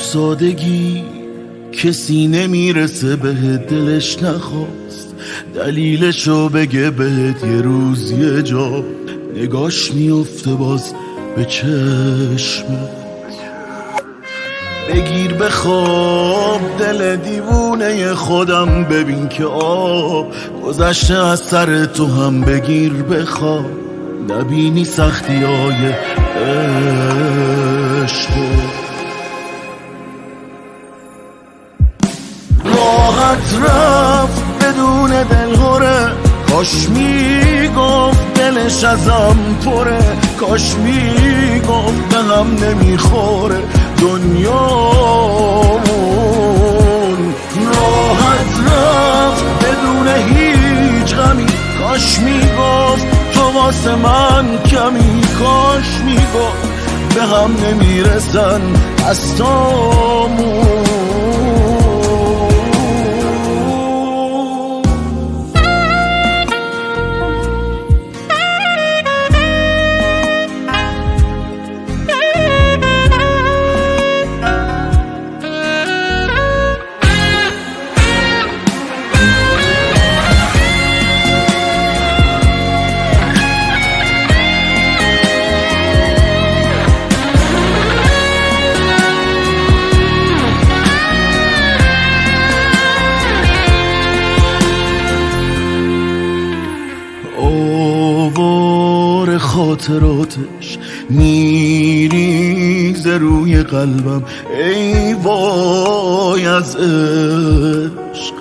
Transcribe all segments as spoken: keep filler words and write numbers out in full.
سادگی کسی نمیرسه بهت، دلش نخواست دلیلشو بگه بهت. یه روز یه جا نگاش میفته باز به چشمت، بگیر بخواب دل دیوونه خودم، ببین که آب گذشته از سر تو هم. بگیر بخواب نبینی سختی های عشق، راحت رفت بدون دلهوره. کاش میگفت دلش ازم پره، کاش میگفت به هم نمیخوره دنیامون. راحت رفت بدون هیچ غمی، کاش میگفت تو واسه من کمی، کاش میگفت به هم نمیرسن دستامون. آوار خاطراتش میریزه روی قلبم، ای وای از عشق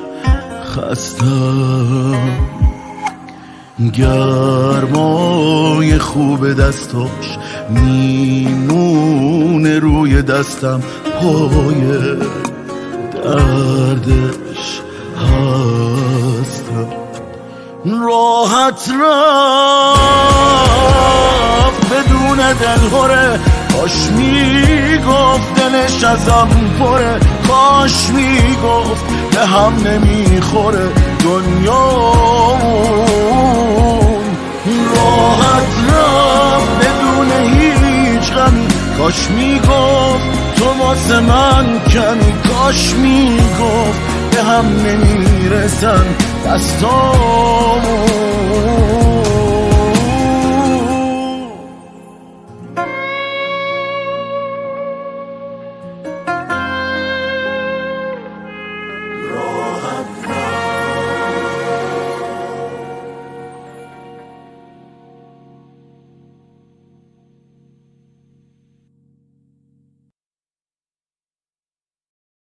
خستم. گرمای خوب دستاش میمونه روی دستم، پای دردش هستم. راحت رفت بدون دلهوره، کاش میگفت دلش ازم پره، کاش میگفت به هم نمیخوره دنیامون. راحت رفت بدون هیچ غمی، کاش میگفت تو واسه من کمی، کاش میگفت به هم نمیرسن دستامون.